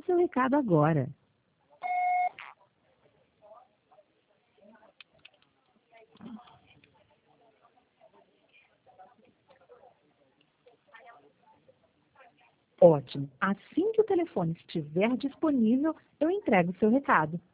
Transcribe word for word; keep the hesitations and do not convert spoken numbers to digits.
o seu recado agora. Ótimo. Assim que o telefone estiver disponível, eu entrego o seu recado.